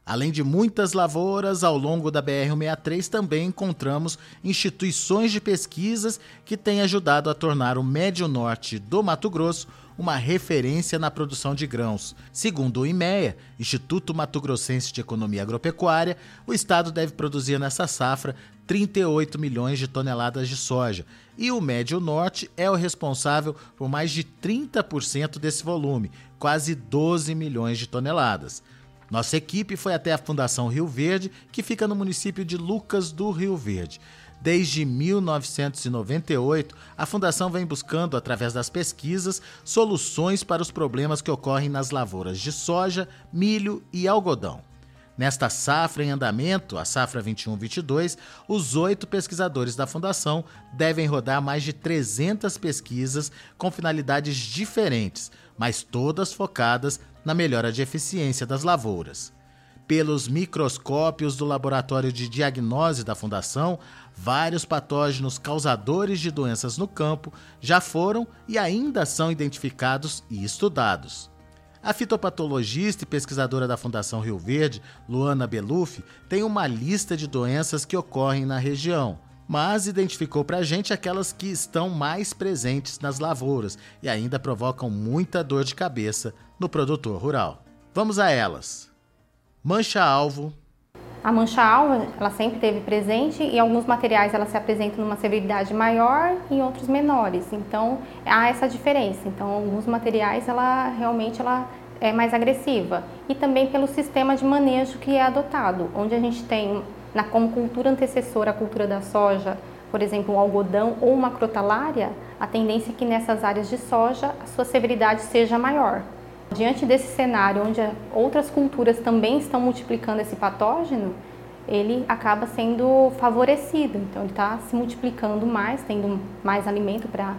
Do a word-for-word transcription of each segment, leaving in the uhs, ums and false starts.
Além de muitas lavouras, ao longo da B R cento e sessenta e três também encontramos instituições de pesquisas que têm ajudado a tornar o Médio Norte do Mato Grosso uma referência na produção de grãos. Segundo o IMEA, Instituto Mato Grossense de Economia Agropecuária, o estado deve produzir nessa safra trinta e oito milhões de toneladas de soja, e o Médio Norte é o responsável por mais de trinta por cento desse volume, quase doze milhões de toneladas. Nossa equipe foi até a Fundação Rio Verde, que fica no município de Lucas do Rio Verde. Desde mil novecentos e noventa e oito, a Fundação vem buscando, através das pesquisas, soluções para os problemas que ocorrem nas lavouras de soja, milho e algodão. Nesta safra em andamento, a safra vinte e um vinte e dois, os oito pesquisadores da Fundação devem rodar mais de trezentas pesquisas com finalidades diferentes, mas todas focadas na melhora de eficiência das lavouras. Pelos microscópios do Laboratório de Diagnose da Fundação, vários patógenos causadores de doenças no campo já foram e ainda são identificados e estudados. A fitopatologista e pesquisadora da Fundação Rio Verde, Luana Belufi, tem uma lista de doenças que ocorrem na região, mas identificou para a gente aquelas que estão mais presentes nas lavouras e ainda provocam muita dor de cabeça no produtor rural. Vamos a elas. Mancha-alvo. A mancha-alvo, ela sempre esteve presente e alguns materiais ela se apresentam numa severidade maior e outros menores. Então, há essa diferença. Então, alguns materiais, ela realmente ela é mais agressiva. E também pelo sistema de manejo que é adotado, onde a gente tem, na, como cultura antecessora à cultura da soja, por exemplo, um algodão ou uma crotalária, a tendência é que nessas áreas de soja a sua severidade seja maior. Diante desse cenário, onde outras culturas também estão multiplicando esse patógeno, ele acaba sendo favorecido. Então, ele está se multiplicando mais, tendo mais alimento para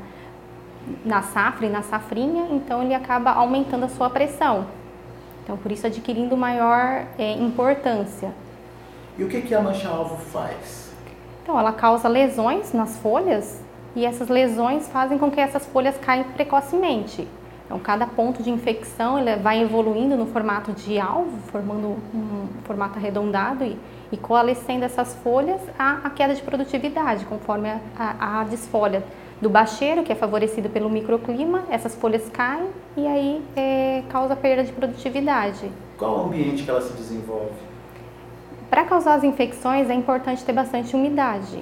na safra e na safrinha, então ele acaba aumentando a sua pressão. Então, por isso, adquirindo maior é, importância. E o que, que a mancha-alvo faz? Então, ela causa lesões nas folhas e essas lesões fazem com que essas folhas caiam precocemente. Então, cada ponto de infecção ele vai evoluindo no formato de alvo, formando um formato arredondado e, e coalescendo essas folhas à, à queda de produtividade, conforme a, a, a desfolha do bacheiro, que é favorecido pelo microclima, essas folhas caem e aí é, causa perda de produtividade. Qual o ambiente que ela se desenvolve? Para causar as infecções é importante ter bastante umidade,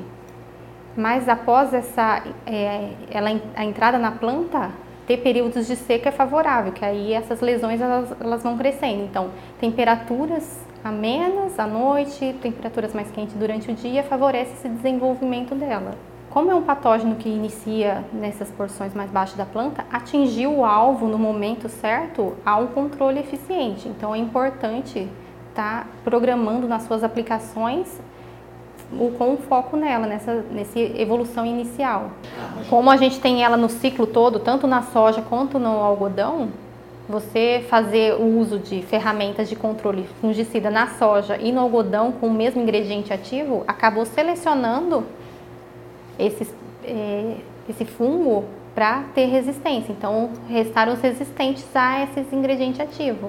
mas após essa, é, ela, a entrada na planta, ter períodos de seca é favorável, que aí essas lesões elas, elas vão crescendo. Então, temperaturas amenas à noite, temperaturas mais quentes durante o dia, favorece esse desenvolvimento dela. Como é um patógeno que inicia nessas porções mais baixas da planta, atingir o alvo no momento certo há um controle eficiente. Então, é importante estar programando nas suas aplicações o, com o foco nela, nessa, nessa evolução inicial. Como a gente tem ela no ciclo todo, tanto na soja quanto no algodão, você fazer o uso de ferramentas de controle fungicida na soja e no algodão com o mesmo ingrediente ativo, acabou selecionando esses, é, esse fungo para ter resistência. Então, restaram os resistentes a esses ingredientes ativos.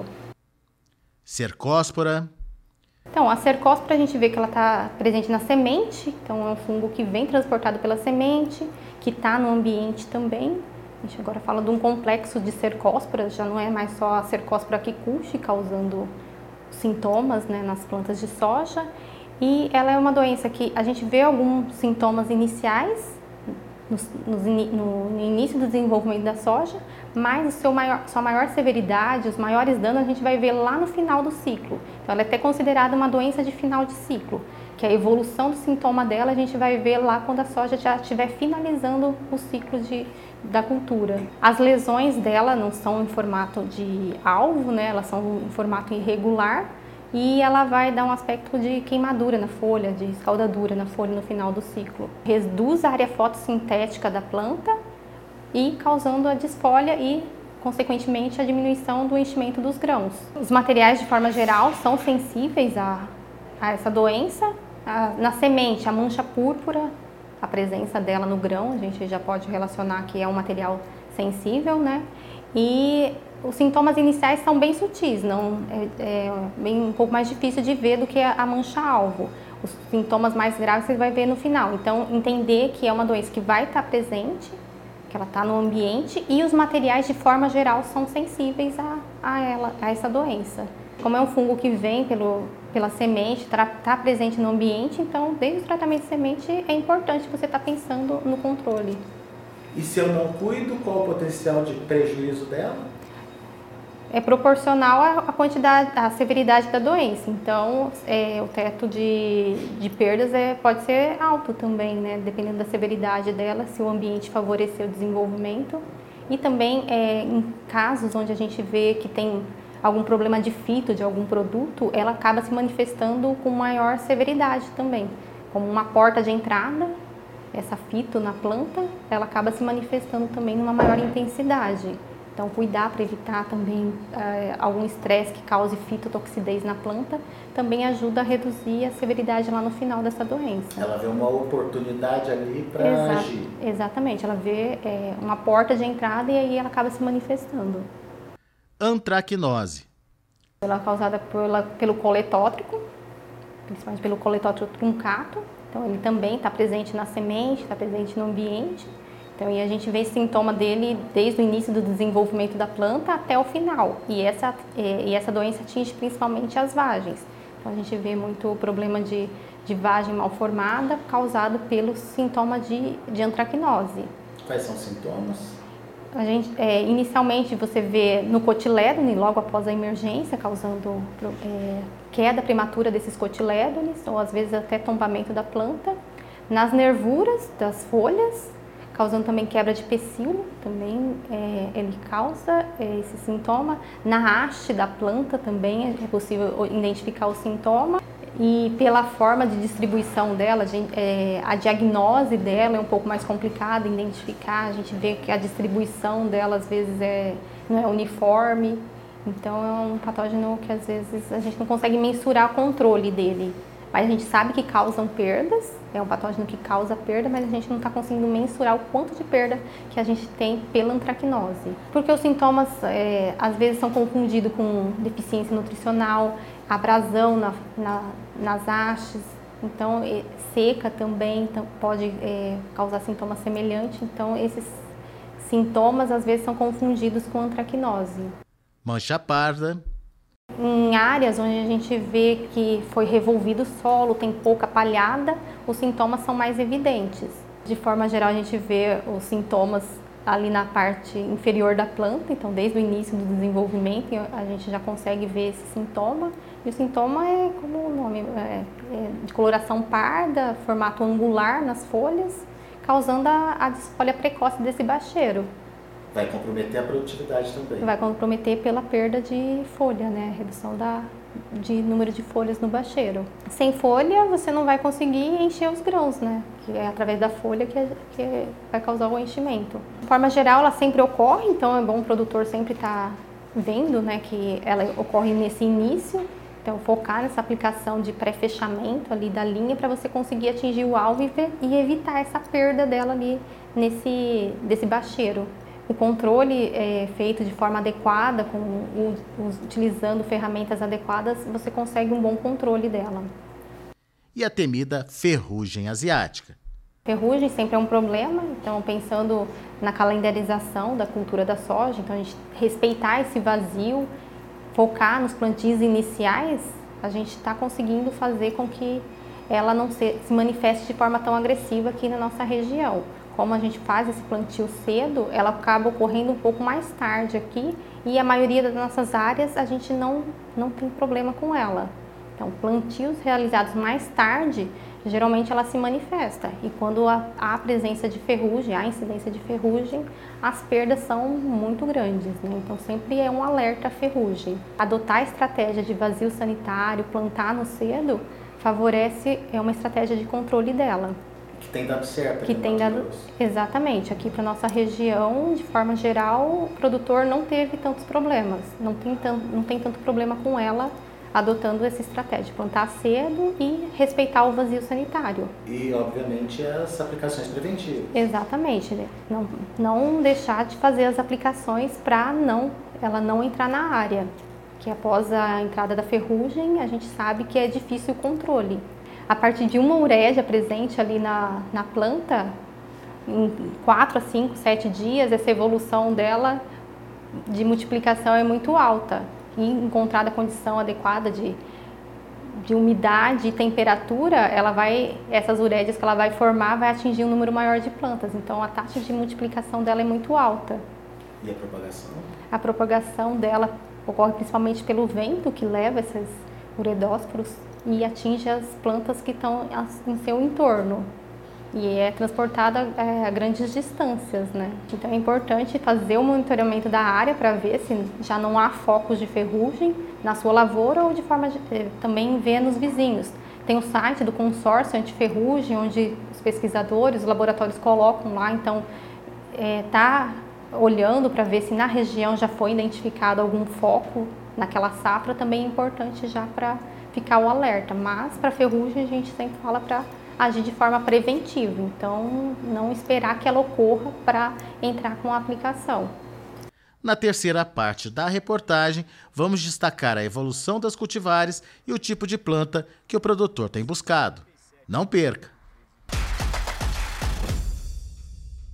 Cercóspora. Então, a cercóspora a gente vê que ela está presente na semente, então é um fungo que vem transportado pela semente, que está no ambiente também. A gente agora fala de um complexo de cercósporas, já não é mais só a cercóspora kikuchi causando sintomas, né, nas plantas de soja. E ela é uma doença que a gente vê alguns sintomas iniciais no, no, no início do desenvolvimento da soja, mas o seu maior, sua maior severidade, os maiores danos a gente vai ver lá no final do ciclo. Então ela é até considerada uma doença de final de ciclo, que a evolução do sintoma dela a gente vai ver lá quando a soja já estiver finalizando o ciclo de, da cultura. As lesões dela não são em formato de alvo, né? Elas são em formato irregular, e ela vai dar um aspecto de queimadura na folha, de escaldadura na folha no final do ciclo. Reduz a área fotossintética da planta e causando a desfolha e, consequentemente, a diminuição do enchimento dos grãos. Os materiais, de forma geral, são sensíveis a, a essa doença. A, na semente, a mancha púrpura, a presença dela no grão, a gente já pode relacionar que é um material sensível, né? E Os sintomas iniciais são bem sutis, não, é, é bem, um pouco mais difícil de ver do que a mancha-alvo. Os sintomas mais graves você vai ver no final. Então, entender que é uma doença que vai estar presente, que ela está no ambiente, e os materiais, de forma geral, são sensíveis a, a, ela, a essa doença. Como é um fungo que vem pelo, pela semente, está tá presente no ambiente, então, desde o tratamento de semente, é importante você estar pensando no controle. E se eu não cuido, qual o potencial de prejuízo dela? É proporcional à quantidade, à severidade da doença. Então, é, o teto de, de perdas é, pode ser alto também, né? Dependendo da severidade dela, se o ambiente favorecer o desenvolvimento. E também, é, em casos onde a gente vê que tem algum problema de fito de algum produto, ela acaba se manifestando com maior severidade também. Como uma porta de entrada, essa fito na planta, ela acaba se manifestando também numa maior intensidade. Então, cuidar para evitar também é, algum estresse que cause fitotoxidez na planta, também ajuda a reduzir a severidade lá no final dessa doença. Ela vê uma oportunidade ali para Exa agir. Exatamente, ela vê é, uma porta de entrada e aí ela acaba se manifestando. Antracnose. Ela é causada pela, pelo coletótrico, principalmente pelo coletótrico truncato. Então, ele também está presente na semente, está presente no ambiente. Então, e a gente vê esse sintoma dele desde o início do desenvolvimento da planta até o final. E essa, e essa doença atinge principalmente as vagens. Então, a gente vê muito problema de, de vagem mal formada causado pelo sintoma de, de antracnose. Quais são os sintomas? A gente, é, inicialmente, você vê no cotilédone, logo após a emergência, causando é, queda prematura desses cotilédones, ou às vezes até tombamento da planta. Nas nervuras das folhas, causando também quebra de pecíolo, também é, ele causa é, esse sintoma. Na haste da planta também é possível identificar o sintoma. E pela forma de distribuição dela, a, gente, é, a diagnose dela é um pouco mais complicada identificar. A gente vê que a distribuição dela às vezes é, não é uniforme. Então é um patógeno que às vezes a gente não consegue mensurar o controle dele. Mas a gente sabe que causam perdas, é um patógeno que causa perda, mas a gente não está conseguindo mensurar o quanto de perda que a gente tem pela antracnose. Porque os sintomas, é, às vezes, são confundidos com deficiência nutricional, abrasão na, na, nas hastes, então é, seca também então, pode é, causar sintomas semelhantes. Então, esses sintomas, às vezes, são confundidos com antracnose. Mancha parda. Em áreas onde a gente vê que foi revolvido o solo, tem pouca palhada, os sintomas são mais evidentes. De forma geral, a gente vê os sintomas ali na parte inferior da planta, então desde o início do desenvolvimento a gente já consegue ver esse sintoma. E o sintoma é, como o nome, é, é de coloração parda, formato angular nas folhas, causando a, a desfolha precoce desse bacheiro. Vai comprometer a produtividade também. Vai comprometer pela perda de folha, né? Redução da, de número de folhas no bacheiro. Sem folha, você não vai conseguir encher os grãos, né? Que é através da folha que, é, que é, vai causar o enchimento. De forma geral, ela sempre ocorre, então é bom o produtor sempre estar vendo, né, que ela ocorre nesse início. Então, focar nessa aplicação de pré-fechamento ali da linha para você conseguir atingir o alvo e, ver, e evitar essa perda dela ali nesse, desse bacheiro. O controle é feito de forma adequada, com, o, utilizando ferramentas adequadas, você consegue um bom controle dela. E a temida ferrugem asiática? Ferrugem sempre é um problema, então pensando na calendarização da cultura da soja, então a gente respeitar esse vazio, focar nos plantios iniciais, a gente está conseguindo fazer com que ela não se, se manifeste de forma tão agressiva aqui na nossa região. Como a gente faz esse plantio cedo, ela acaba ocorrendo um pouco mais tarde aqui e a maioria das nossas áreas a gente não, não tem problema com ela. Então, plantios realizados mais tarde, geralmente ela se manifesta. E quando há a presença de ferrugem, a incidência de ferrugem, as perdas são muito grandes, né? Então, sempre é um alerta à ferrugem. Adotar a estratégia de vazio sanitário, plantar no cedo, favorece, é uma estratégia de controle dela. Que tem dado certo. Que tem dado, exatamente. Aqui para nossa região, de forma geral, o produtor não teve tantos problemas. Não tem tanto, não tem tanto problema com ela adotando essa estratégia, plantar cedo e respeitar o vazio sanitário. E, obviamente, as aplicações preventivas. Exatamente. Né? Não, não deixar de fazer as aplicações para não ela não entrar na área, que após a entrada da ferrugem, a gente sabe que é difícil o controle. A partir de uma ureia presente ali na, na planta, em quatro a cinco, sete dias, essa evolução dela de multiplicação é muito alta. E encontrada a condição adequada de, de umidade e temperatura, ela vai, essas ureias que ela vai formar vai atingir um número maior de plantas. Então a taxa de multiplicação dela é muito alta. E a propagação? A propagação dela ocorre principalmente pelo vento que leva esses uredósporos e atinge as plantas que estão em seu entorno. E é transportada é, a grandes distâncias, né? Então é importante fazer o monitoramento da área para ver se já não há focos de ferrugem na sua lavoura ou de forma de, é, também ver nos vizinhos. Tem o site do consórcio antiferrugem, onde os pesquisadores, os laboratórios colocam lá, então é, tá olhando para ver se na região já foi identificado algum foco naquela safra, também é importante já para ficar o alerta. Mas para ferrugem a gente sempre fala para agir de forma preventiva, então não esperar que ela ocorra para entrar com a aplicação. Na terceira parte da reportagem, vamos destacar a evolução das cultivares e o tipo de planta que o produtor tem buscado. Não perca!